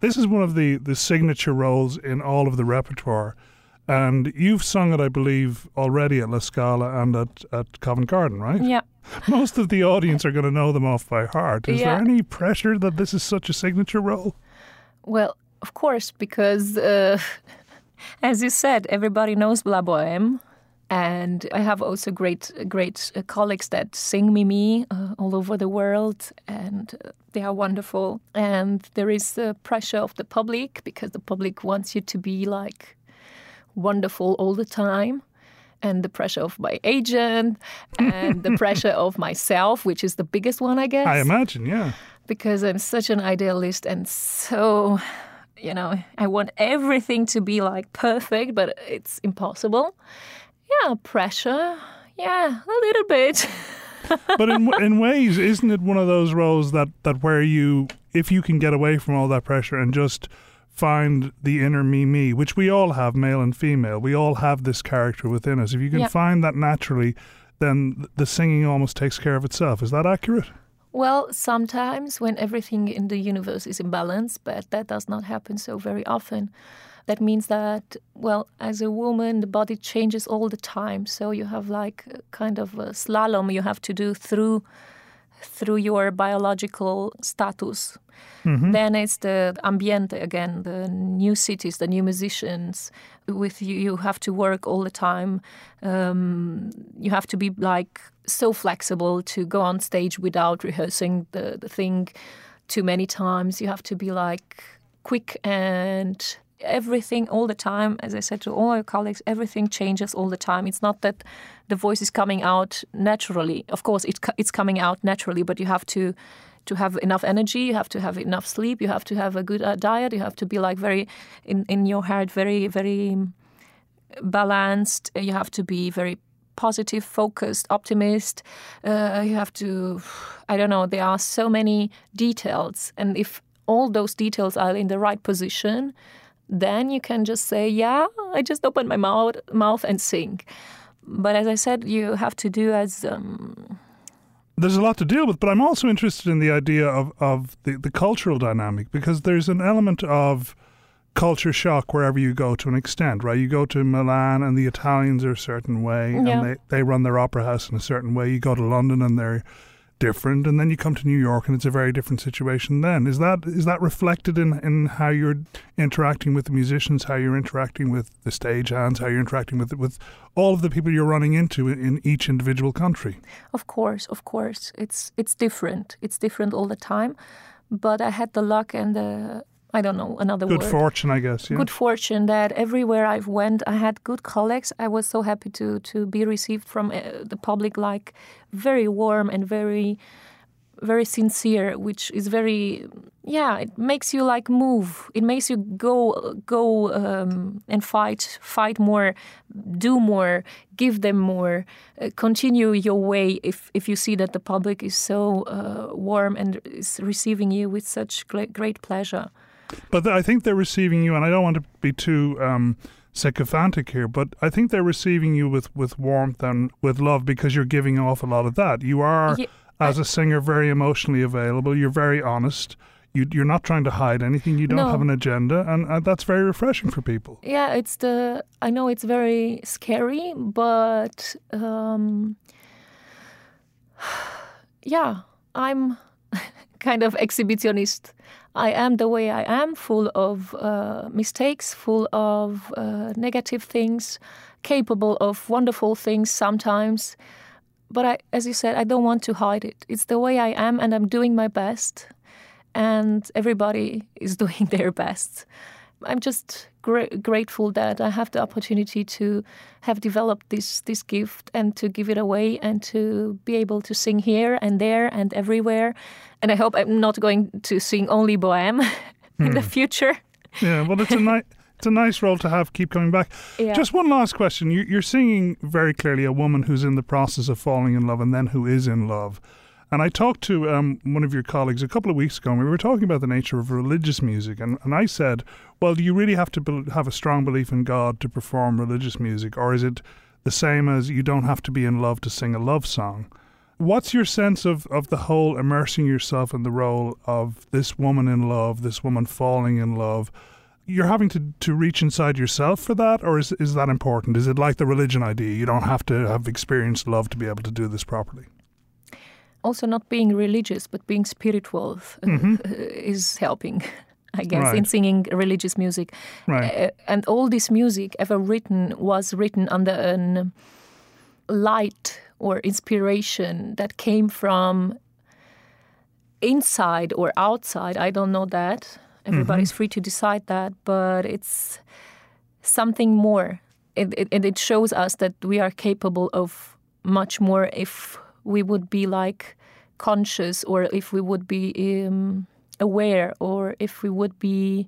This is one of the signature roles in all of the repertoire. And you've sung it, I believe, already at La Scala and at Covent Garden, right? Yeah. Most of the audience are going to know them off by heart. Is Yeah. there any pressure that this is such a signature role? Well, of course, because as you said, everybody knows La Bohème. And I have also great colleagues that sing Mimi all over the world, and they are wonderful. And there is the pressure of the public, because the public wants you to be like wonderful all the time. And the pressure of my agent and the pressure of myself, which is the biggest one, I guess. I imagine, yeah. Because I'm such an idealist and so, I want everything to be like perfect, but it's impossible. Yeah, pressure. Yeah, a little bit. But in ways, isn't it one of those roles that where you, if you can get away from all that pressure and just find the inner me, which we all have, male and female, we all have this character within us. If you can find that naturally, then the singing almost takes care of itself. Is that accurate? Well, sometimes when everything in the universe is in balance, but that does not happen so very often. That means that, well, as a woman, the body changes all the time. So you have like a kind of a slalom you have to do through your biological status. Mm-hmm. Then it's the ambiente again, the new cities, the new musicians. With you have to work all the time. You have to be like so flexible to go on stage without rehearsing the thing too many times. You have to be like quick and everything all the time. As I said to all our colleagues, everything changes all the time. It's not that the voice is coming out naturally. Of course, it's coming out naturally, but you have to have enough energy, you have to have enough sleep, you have to have a good diet, you have to be like very, in your heart, very, very balanced. You have to be very positive, focused, optimist. You have to, I don't know, there are so many details. And if all those details are in the right position, then you can just say, yeah, I just open my mouth and sing. But as I said, you have to do as... There's a lot to deal with, but I'm also interested in the idea of the cultural dynamic, because there's an element of culture shock wherever you go to an extent, right? You go to Milan and the Italians are a certain way, and they run their opera house in a certain way. You go to London and they're different, and then you come to New York and it's a very different situation then. Is that reflected in how you're interacting with the musicians, how you're interacting with the stagehands, how you're interacting with all of the people you're running into in each individual country? Of course. It's different. It's different all the time. But I had the luck and I don't know, another word. Good fortune, I guess. Yeah. Good fortune that everywhere I went, I had good colleagues. I was so happy to be received from the public, like very warm and very, very sincere, which is very, it makes you like move. It makes you go and fight more, do more, give them more, continue your way if you see that the public is so warm and is receiving you with such great pleasure. But I think they're receiving you, and I don't want to be too sycophantic here, but I think they're receiving you with warmth and with love because you're giving off a lot of that. You are, as a singer, very emotionally available. You're very honest. You're not trying to hide anything. You don't have an agenda, and that's very refreshing for people. Yeah, I know it's very scary, but I'm kind of exhibitionist. I am the way I am, full of mistakes, full of negative things, capable of wonderful things sometimes. But as you said, I don't want to hide it. It's the way I am, and I'm doing my best. And everybody is doing their best. I'm just grateful that I have the opportunity to have developed this gift and to give it away and to be able to sing here and there and everywhere. And I hope I'm not going to sing only Bohème in the future. Yeah, well, it's a nice role to have. Keep coming back. Yeah. Just one last question. You're singing very clearly a woman who's in the process of falling in love and then who is in love. And I talked to one of your colleagues a couple of weeks ago, and we were talking about the nature of religious music. And I said, well, do you really have to have a strong belief in God to perform religious music? Or is it the same as you don't have to be in love to sing a love song? What's your sense of the whole immersing yourself in the role of this woman in love, this woman falling in love? You're having to reach inside yourself for that, or is that important? Is it like the religion idea? You don't have to have experienced love to be able to do this properly. Also, not being religious, but being spiritual is helping, I guess, Right. in singing religious music. Right. And all this music ever written was written under a light or inspiration that came from inside or outside. I don't know that. Everybody's free to decide that, but it's something more. It shows us that we are capable of much more if we would be like conscious, or if we would be aware, or if we would be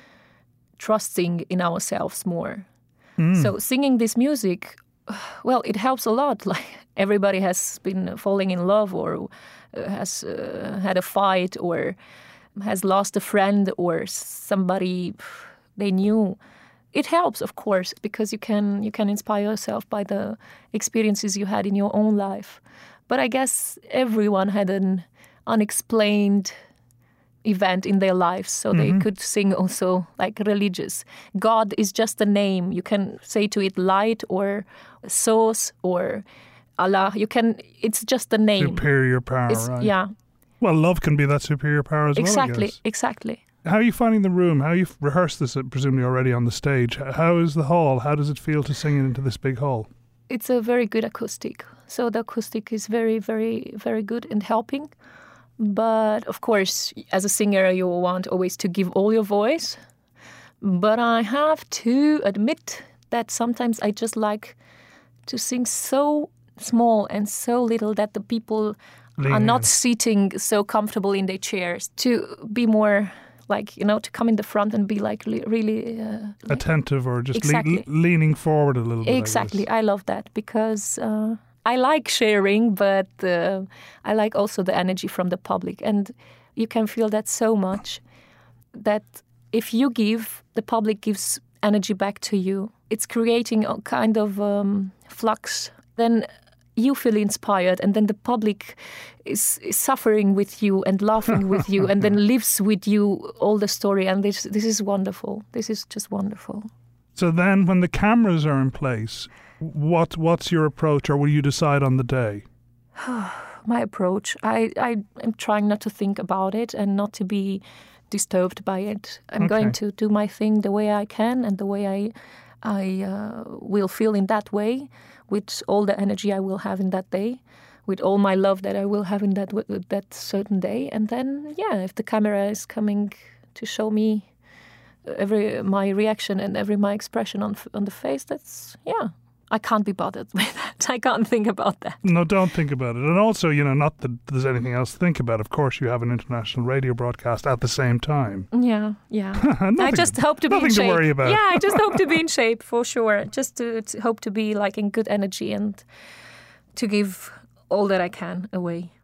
trusting in ourselves more. So singing this music, well, it helps a lot. Like everybody has been falling in love, or has had a fight, or has lost a friend or somebody they knew. It helps, of course, because you can inspire yourself by the experiences you had in your own life. But I guess everyone had an unexplained event in their lives, so they could sing also like religious. God is just a name. You can say to it light or source or Allah. It's just a name. Superior power, right? Yeah. Well, love can be that superior power as well, I guess. Exactly. How are you finding the room? How you've rehearsed this, presumably already on the stage. How is the hall? How does it feel to sing it into this big hall? It's a very good acoustic. So the acoustic is very, very, very good in helping. But of course, as a singer, you want always to give all your voice. But I have to admit that sometimes I just to sing so small and so little that the people are not sitting so comfortable in their chairs, to be more to come in the front and be really attentive, or just exactly. Leaning forward a little bit. Exactly. I love that because I like sharing, but I like also the energy from the public. And you can feel that so much that if you give, the public gives energy back to you. It's creating a kind of flux. Then you feel inspired, and then the public is suffering with you and laughing with you, and then lives with you all the story. And this is wonderful. This is just wonderful. So then when the cameras are in place, what's your approach, or will you decide on the day? My approach, I'm trying not to think about it and not to be disturbed by it. I'm going to do my thing the way I can and the way I will feel in that way, with all the energy I will have in that day, with all my love that I will have in that certain day. And then, if the camera is coming to show me my reaction and my expression on the face, that's, I can't be bothered with that. I can't think about that. No, don't think about it. And also, not that there's anything else to think about. Of course, you have an international radio broadcast at the same time. Yeah. I just hope to be in shape. Nothing to worry about. Yeah, I just hope to be in shape, for sure. Just to hope to be in good energy and to give all that I can away.